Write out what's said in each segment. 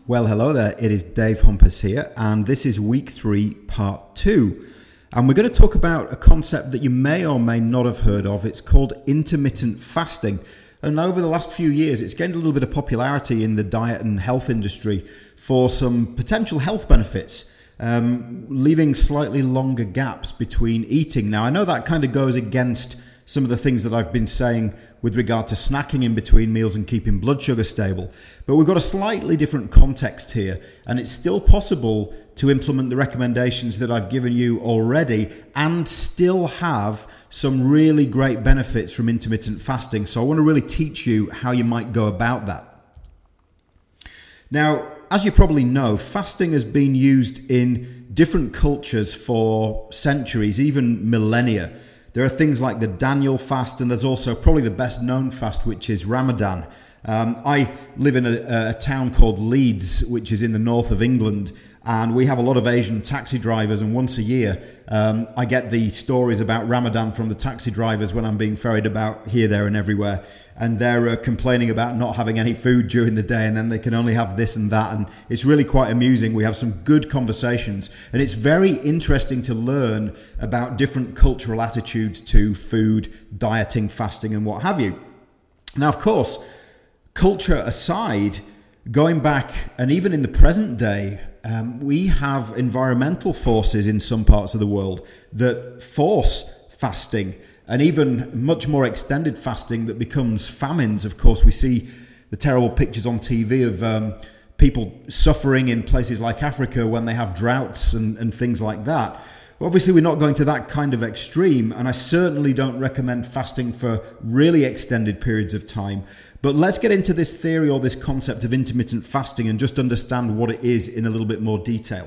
Well, hello there. It is Dave Humpers here, and this is week 3, part 2. And we're going to talk about a concept that you may or may not have heard of. It's called intermittent fasting. And over the last few years, it's gained a little bit of popularity in the diet and health industry for some potential health benefits, leaving slightly longer gaps between eating. Now, I know that kind of goes against some of the things that I've been saying with regard to snacking in between meals and keeping blood sugar stable. But we've got a slightly different context here, and it's still possible to implement the recommendations that I've given you already and still have some really great benefits from intermittent fasting. So I want to really teach you how you might go about that. Now, as you probably know, fasting has been used in different cultures for centuries, even millennia. There are things like the Daniel fast, and there's also probably the best known fast, which is Ramadan. I live in a town called Leeds, which is in the north of England, and we have a lot of Asian taxi drivers, and once a year I get the stories about Ramadan from the taxi drivers when I'm being ferried about here, there and everywhere, and they're complaining about not having any food during the day, and then they can only have this and that, and it's really quite amusing. We have some good conversations, and it's very interesting to learn about different cultural attitudes to food, dieting, fasting and what have you. Now, of course, culture aside, going back and even in the present day, we have environmental forces in some parts of the world that force fasting, and even much more extended fasting that becomes famines. Of course, we see the terrible pictures on TV of people suffering in places like Africa when they have droughts and things like that. Well, obviously, we're not going to that kind of extreme, and I certainly don't recommend fasting for really extended periods of time. But let's get into this theory or this concept of intermittent fasting and just understand what it is in a little bit more detail.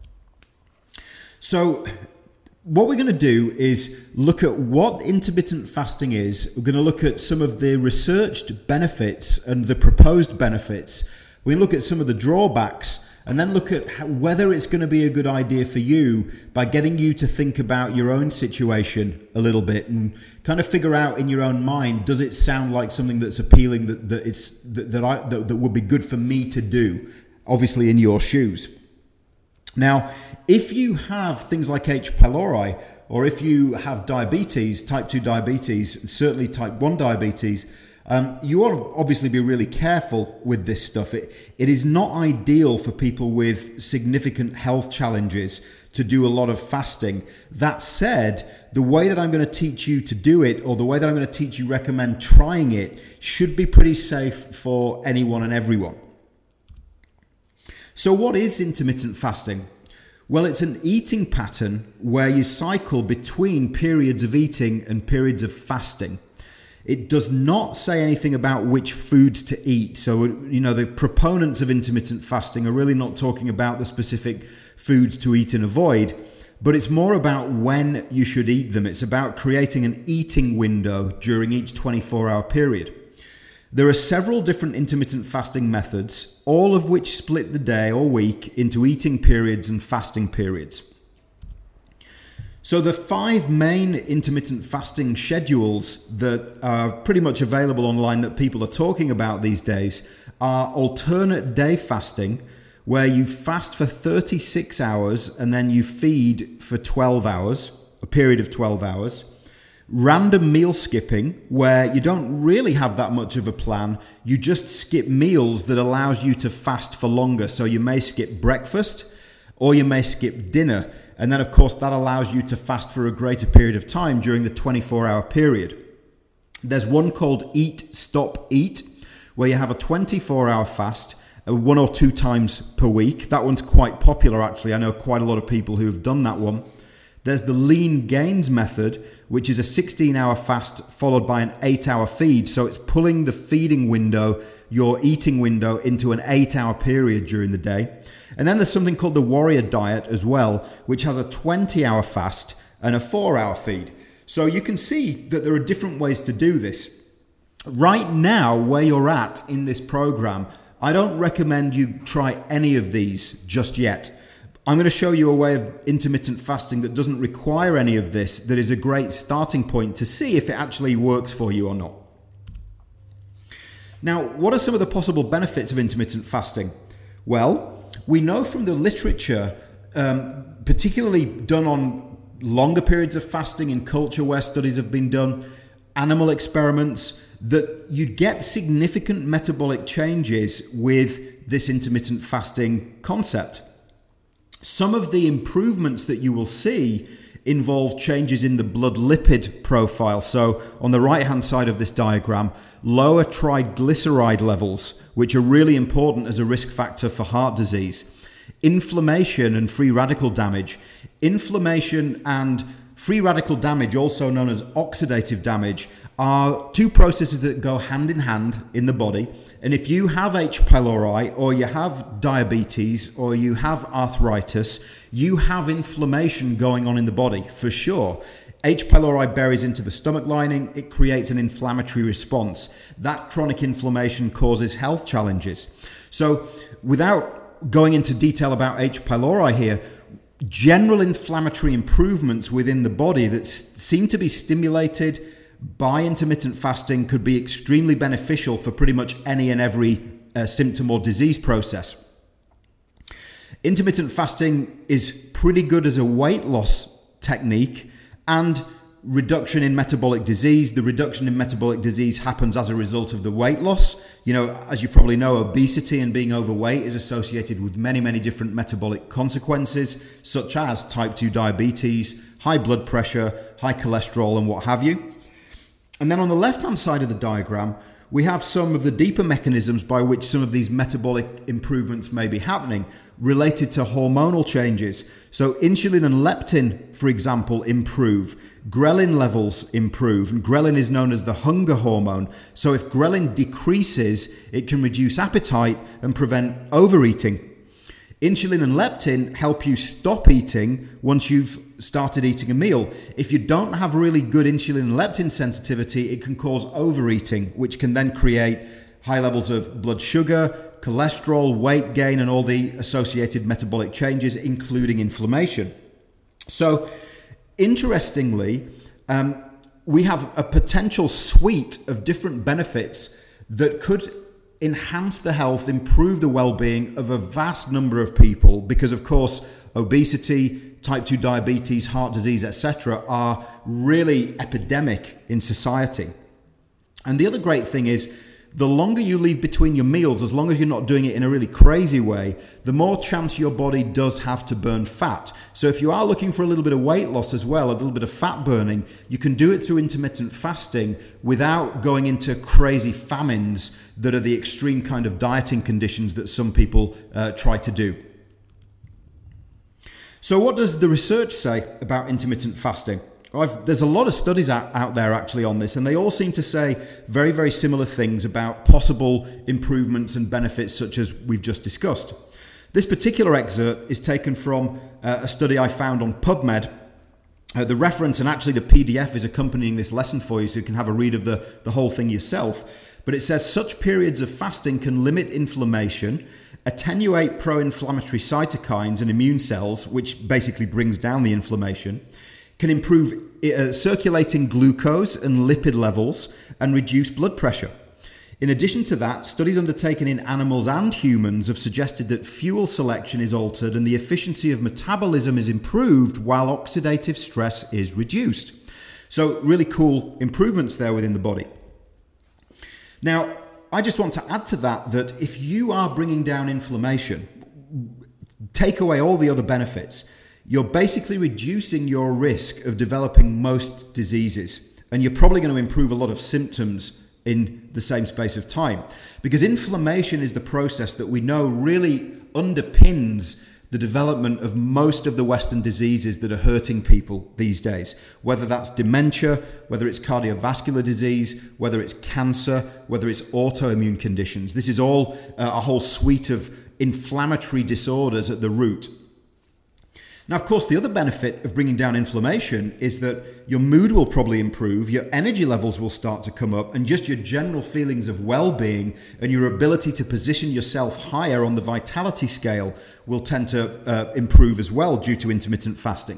So what we're going to do is look at what intermittent fasting is. We're going to look at some of the researched benefits and the proposed benefits. We're going to look at some of the drawbacks, and then look at whether it's going to be a good idea for you by getting you to think about your own situation a little bit and kind of figure out in your own mind, does it sound like something that's appealing, that would be good for me to do, obviously in your shoes. Now, if you have things like H. pylori, or if you have diabetes, type 2 diabetes, certainly type 1 diabetes, you want to obviously be really careful with this stuff. It is not ideal for people with significant health challenges to do a lot of fasting. That said, the way that I'm going to teach you to do it, or the way that I'm going to recommend trying it, should be pretty safe for anyone and everyone. So what is intermittent fasting? Well, it's an eating pattern where you cycle between periods of eating and periods of fasting. It does not say anything about which foods to eat. So, the proponents of intermittent fasting are really not talking about the specific foods to eat and avoid, but it's more about when you should eat them. It's about creating an eating window during each 24-hour period. There are several different intermittent fasting methods, all of which split the day or week into eating periods and fasting periods. So the 5 main intermittent fasting schedules that are pretty much available online that people are talking about these days are alternate day fasting, where you fast for 36 hours and then you feed for 12 hours, a period of 12 hours. Random meal skipping, where you don't really have that much of a plan. You just skip meals that allows you to fast for longer. So you may skip breakfast or you may skip dinner. And then, of course, that allows you to fast for a greater period of time during the 24-hour period. There's one called Eat, Stop, Eat, where you have a 24-hour fast 1 or 2 times per week. That one's quite popular, actually. I know quite a lot of people who have done that one. There's the Lean Gains method, which is a 16-hour fast followed by an 8-hour feed. So it's pulling the feeding window, your eating window, into an 8-hour period during the day. And then there's something called the Warrior Diet as well, which has a 20-hour fast and a 4-hour feed. So you can see that there are different ways to do this. Right now, where you're at in this program, I don't recommend you try any of these just yet. I'm going to show you a way of intermittent fasting that doesn't require any of this, that is a great starting point to see if it actually works for you or not. Now, what are some of the possible benefits of intermittent fasting? Well, we know from the literature, particularly done on longer periods of fasting in culture where studies have been done, animal experiments, that you'd get significant metabolic changes with this intermittent fasting concept. Some of the improvements that you will see involve changes in the blood lipid profile. So on the right-hand side of this diagram, lower triglyceride levels, which are really important as a risk factor for heart disease. Inflammation and free radical damage. Inflammation and free radical damage, also known as oxidative damage, are two processes that go hand in hand in the body. And if you have H. pylori, or you have diabetes, or you have arthritis, you have inflammation going on in the body for sure. H. pylori buries into the stomach lining. It creates an inflammatory response. That chronic inflammation causes health challenges. So without going into detail about H. pylori here, general inflammatory improvements within the body that seem to be stimulated by intermittent fasting could be extremely beneficial for pretty much any and every symptom or disease process. Intermittent fasting is pretty good as a weight loss technique and reduction in metabolic disease. The reduction in metabolic disease happens as a result of the weight loss. You know, as you probably know, obesity and being overweight is associated with many, many different metabolic consequences, such as type 2 diabetes, high blood pressure, high cholesterol, and what have you. And then on the left-hand side of the diagram, we have some of the deeper mechanisms by which some of these metabolic improvements may be happening related to hormonal changes. So insulin and leptin, for example, improve. Ghrelin levels improve. And ghrelin is known as the hunger hormone. So if ghrelin decreases, it can reduce appetite and prevent overeating. Insulin and leptin help you stop eating once you've started eating a meal. If you don't have really good insulin and leptin sensitivity, it can cause overeating, which can then create high levels of blood sugar, cholesterol, weight gain, and all the associated metabolic changes, including inflammation. So, interestingly, we have a potential suite of different benefits that could enhance the health, improve the well-being of a vast number of people, because of course obesity, type 2 diabetes, heart disease, etc. are really epidemic in society. And the other great thing is, the longer you leave between your meals, as long as you're not doing it in a really crazy way, the more chance your body does have to burn fat. So if you are looking for a little bit of weight loss as well, a little bit of fat burning, you can do it through intermittent fasting without going into crazy famines that are the extreme kind of dieting conditions that some people try to do. So what does the research say about intermittent fasting? There's a lot of studies out there actually on this, and they all seem to say very, very similar things about possible improvements and benefits such as we've just discussed. This particular excerpt is taken from a study I found on PubMed. The reference and actually the PDF is accompanying this lesson for you, so you can have a read of the whole thing yourself. But it says such periods of fasting can limit inflammation, attenuate pro-inflammatory cytokines and immune cells, which basically brings down the inflammation, can improve circulating glucose and lipid levels and reduce blood pressure. In addition to that, studies undertaken in animals and humans have suggested that fuel selection is altered and the efficiency of metabolism is improved while oxidative stress is reduced. So really cool improvements there within the body. Now, I just want to add to that if you are bringing down inflammation, take away all the other benefits, you're basically reducing your risk of developing most diseases. And you're probably going to improve a lot of symptoms in the same space of time. Because inflammation is the process that we know really underpins the development of most of the Western diseases that are hurting people these days. Whether that's dementia, whether it's cardiovascular disease, whether it's cancer, whether it's autoimmune conditions. This is all a whole suite of inflammatory disorders at the root. Now, of course, the other benefit of bringing down inflammation is that your mood will probably improve, your energy levels will start to come up, and just your general feelings of well-being and your ability to position yourself higher on the vitality scale will tend to improve as well due to intermittent fasting.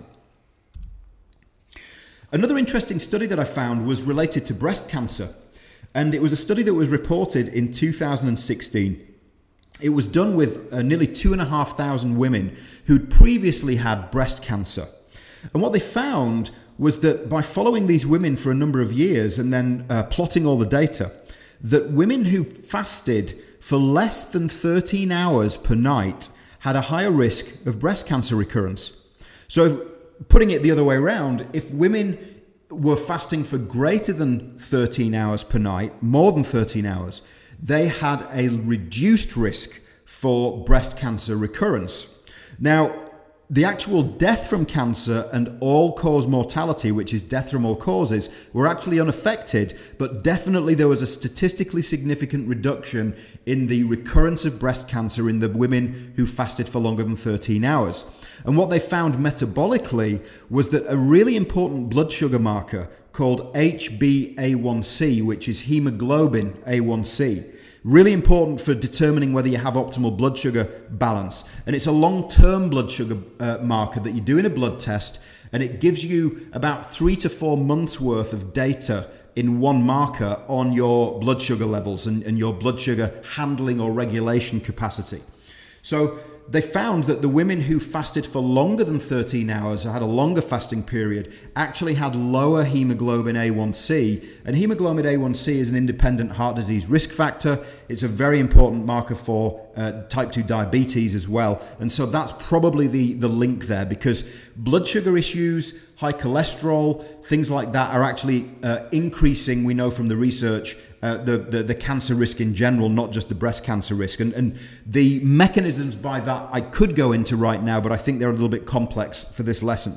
Another interesting study that I found was related to breast cancer, and it was a study that was reported in 2016. It was done with nearly 2,500 women who'd previously had breast cancer. And what they found was that by following these women for a number of years and then plotting all the data, that women who fasted for less than 13 hours per night had a higher risk of breast cancer recurrence. So putting it the other way around, if women were fasting for greater than 13 hours per night, more than 13 hours, they had a reduced risk for breast cancer recurrence. Now, the actual death from cancer and all-cause mortality, which is death from all causes, were actually unaffected, but definitely there was a statistically significant reduction in the recurrence of breast cancer in the women who fasted for longer than 13 hours. And what they found metabolically was that a really important blood sugar marker called HbA1c, which is hemoglobin A1c, really important for determining whether you have optimal blood sugar balance. And it's a long-term blood sugar marker that you do in a blood test, and it gives you about 3 to 4 months worth of data in one marker on your blood sugar levels and your blood sugar handling or regulation capacity. So they found that the women who fasted for longer than 13 hours or had a longer fasting period actually had lower hemoglobin A1c. And hemoglobin A1c is an independent heart disease risk factor. It's a very important marker for type 2 diabetes as well. And so that's probably the link there, because blood sugar issues, high cholesterol, things like that are actually increasing, we know from the research, the cancer risk in general, not just the breast cancer risk. And the mechanisms by that I could go into right now, but I think they're a little bit complex for this lesson.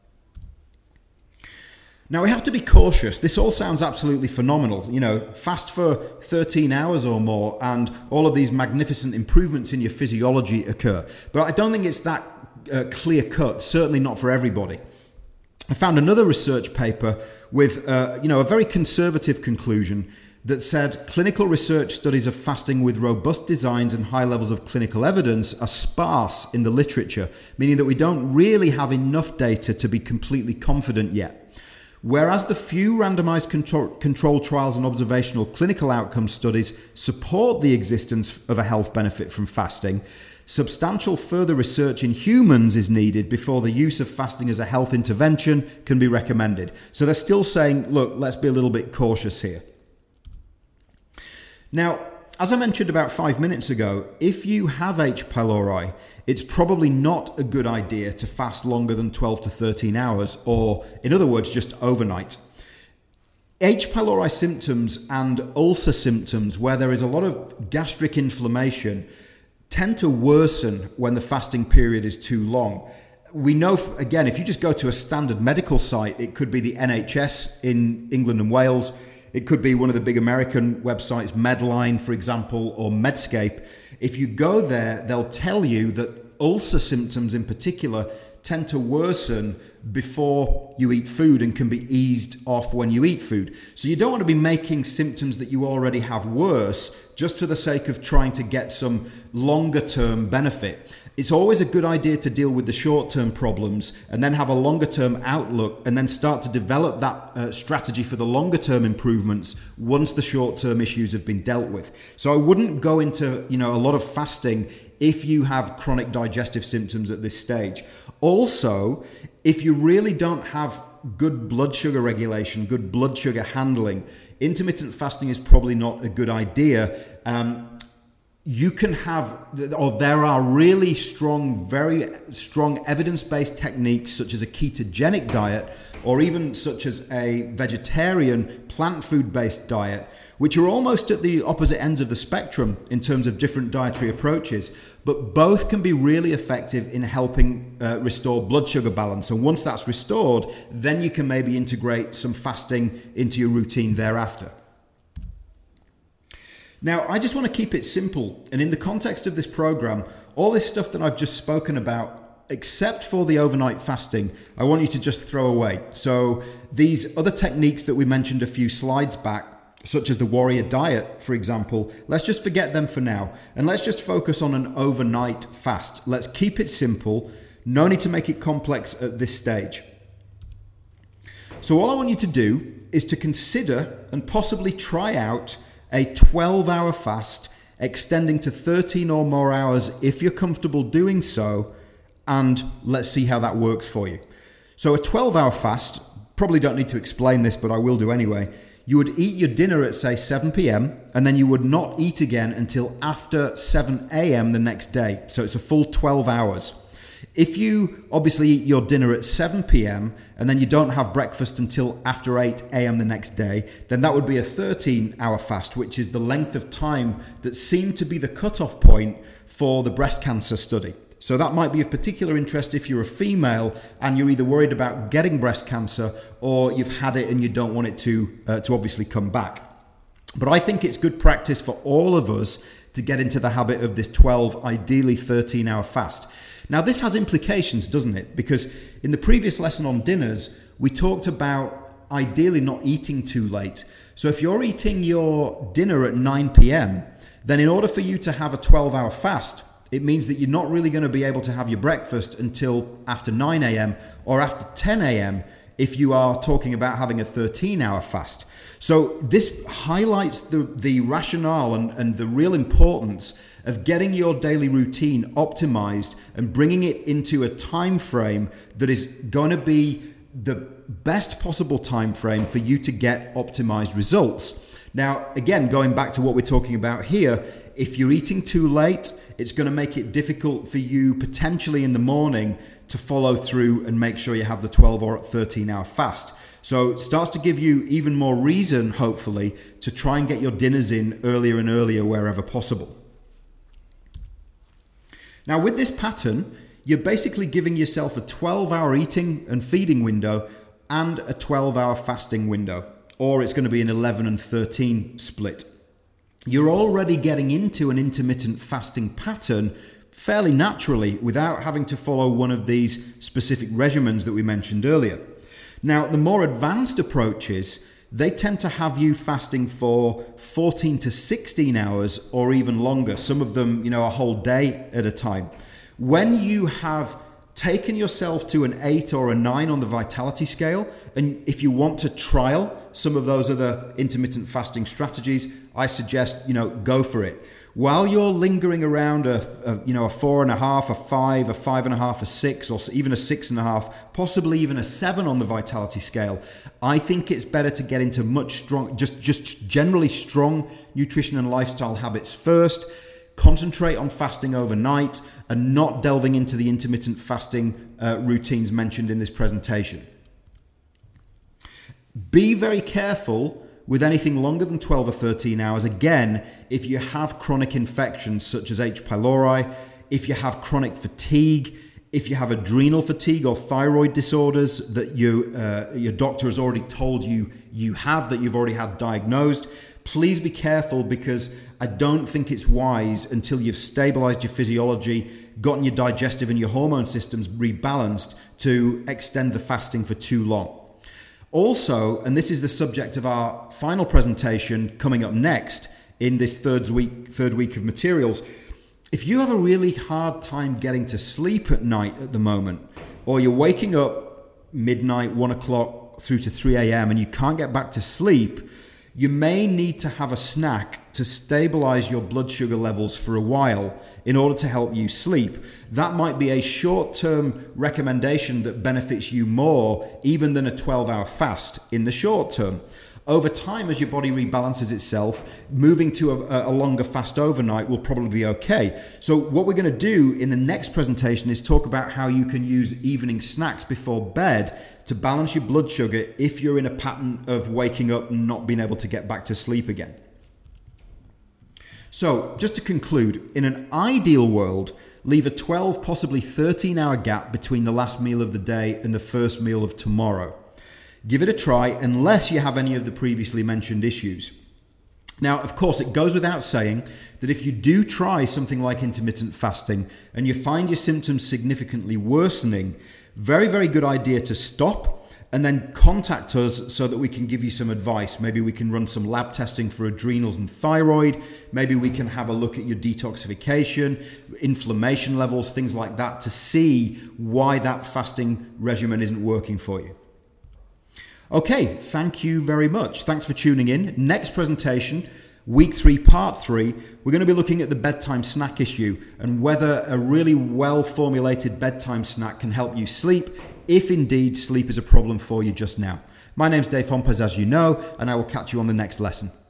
Now, we have to be cautious. This all sounds absolutely phenomenal. You know, fast for 13 hours or more and all of these magnificent improvements in your physiology occur. But I don't think it's that clear cut, certainly not for everybody. I found another research paper with a very conservative conclusion that said clinical research studies of fasting with robust designs and high levels of clinical evidence are sparse in the literature, meaning that we don't really have enough data to be completely confident yet. Whereas the few randomized control trials and observational clinical outcome studies support the existence of a health benefit from fasting, substantial further research in humans is needed before the use of fasting as a health intervention can be recommended. So they're still saying, look, let's be a little bit cautious here. Now, as I mentioned about 5 minutes ago, if you have H. pylori, it's probably not a good idea to fast longer than 12 to 13 hours, or in other words, just overnight. H. pylori symptoms and ulcer symptoms, where there is a lot of gastric inflammation, tend to worsen when the fasting period is too long. We know, again, if you just go to a standard medical site, it could be the NHS in England and Wales, it could be one of the big American websites, Medline, for example, or Medscape. If you go there, they'll tell you that ulcer symptoms in particular tend to worsen before you eat food and can be eased off when you eat food. So you don't want to be making symptoms that you already have worse just for the sake of trying to get some longer term benefit. It's always a good idea to deal with the short-term problems and then have a longer-term outlook and then start to develop that strategy for the longer-term improvements once the short-term issues have been dealt with. So I wouldn't go into a lot of fasting if you have chronic digestive symptoms at this stage. Also, if you really don't have good blood sugar regulation, good blood sugar handling, intermittent fasting is probably not a good idea. You can have, or there are really strong, very strong evidence-based techniques such as a ketogenic diet or even such as a vegetarian plant food-based diet, which are almost at the opposite ends of the spectrum in terms of different dietary approaches, but both can be really effective in helping restore blood sugar balance. And once that's restored, then you can maybe integrate some fasting into your routine thereafter. Now, I just want to keep it simple. And in the context of this program, all this stuff that I've just spoken about, except for the overnight fasting, I want you to just throw away. So these other techniques that we mentioned a few slides back, such as the warrior diet, for example, let's just forget them for now. And let's just focus on an overnight fast. Let's keep it simple. No need to make it complex at this stage. So all I want you to do is to consider and possibly try out a 12-hour fast extending to 13 or more hours if you're comfortable doing so, and let's see how that works for you. So a 12-hour fast, probably don't need to explain this, but I will do anyway. You would eat your dinner at, say, 7 p.m., and then you would not eat again until after 7 a.m. the next day. So it's a full 12 hours. If you obviously eat your dinner at 7 p.m. and then you don't have breakfast until after 8 a.m. the next day, then that would be a 13-hour fast, which is the length of time that seemed to be the cutoff point for the breast cancer study. So that might be of particular interest if you're a female and you're either worried about getting breast cancer or you've had it and you don't want it to obviously come back. But I think it's good practice for all of us to get into the habit of this 12, ideally 13-hour fast. Now, this has implications, doesn't it? Because in the previous lesson on dinners, we talked about ideally not eating too late. So if you're eating your dinner at 9 p.m., then in order for you to have a 12-hour fast, it means that you're not really going to be able to have your breakfast until after 9 a.m. or after 10 a.m. if you are talking about having a 13-hour fast. So this highlights the rationale and the real importance of getting your daily routine optimized and bringing it into a time frame that is going to be the best possible time frame for you to get optimized results. Now, again, going back to what we're talking about here, if you're eating too late, it's going to make it difficult for you potentially in the morning to follow through and make sure you have the 12 or 13-hour fast. So it starts to give you even more reason, hopefully, to try and get your dinners in earlier and earlier wherever possible. Now, with this pattern, you're basically giving yourself a 12-hour eating and feeding window and a 12-hour fasting window, or it's going to be an 11 and 13 split. You're already getting into an intermittent fasting pattern fairly naturally without having to follow one of these specific regimens that we mentioned earlier. Now, the more advanced approaches, they tend to have you fasting for 14 to 16 hours or even longer. Some of them, a whole day at a time. When you have taken yourself to an 8 or a 9 on the vitality scale, and if you want to trial some of those other intermittent fasting strategies, I suggest, go for it. While you're lingering around a 4.5, a 5, a 5.5, a 6, or even a 6.5, possibly even a 7 on the vitality scale, I think it's better to get into much strong, just generally strong nutrition and lifestyle habits first. Concentrate on fasting overnight and not delving into the intermittent fasting routines mentioned in this presentation. Be very careful with anything longer than 12 or 13 hours. Again, if you have chronic infections such as H. pylori, if you have chronic fatigue, if you have adrenal fatigue or thyroid disorders that your doctor has already told you have, that you've already had diagnosed, please be careful, because I don't think it's wise until you've stabilized your physiology, gotten your digestive and your hormone systems rebalanced, to extend the fasting for too long. Also, and this is the subject of our final presentation coming up next in this third week of materials, if you have a really hard time getting to sleep at night at the moment, or you're waking up midnight, 1 o'clock through to 3 a.m. and you can't get back to sleep, you may need to have a snack to stabilize your blood sugar levels for a while in order to help you sleep. That might be a short-term recommendation that benefits you more even than a 12-hour fast in the short term. Over time, as your body rebalances itself, moving to a longer fast overnight will probably be okay. So what we're going to do in the next presentation is talk about how you can use evening snacks before bed to balance your blood sugar if you're in a pattern of waking up and not being able to get back to sleep again. So just to conclude, in an ideal world, leave a 12, possibly 13-hour gap between the last meal of the day and the first meal of tomorrow. Give it a try unless you have any of the previously mentioned issues. Now, of course, it goes without saying that if you do try something like intermittent fasting and you find your symptoms significantly worsening, very, very good idea to stop and then contact us so that we can give you some advice. Maybe we can run some lab testing for adrenals and thyroid. Maybe we can have a look at your detoxification, inflammation levels, things like that, to see why that fasting regimen isn't working for you. Okay, thank you very much. Thanks for tuning in. Next presentation, Week 3, part 3, we're going to be looking at the bedtime snack issue and whether a really well-formulated bedtime snack can help you sleep, if indeed sleep is a problem for you just now. My name's Dave Hompers, as you know, and I will catch you on the next lesson.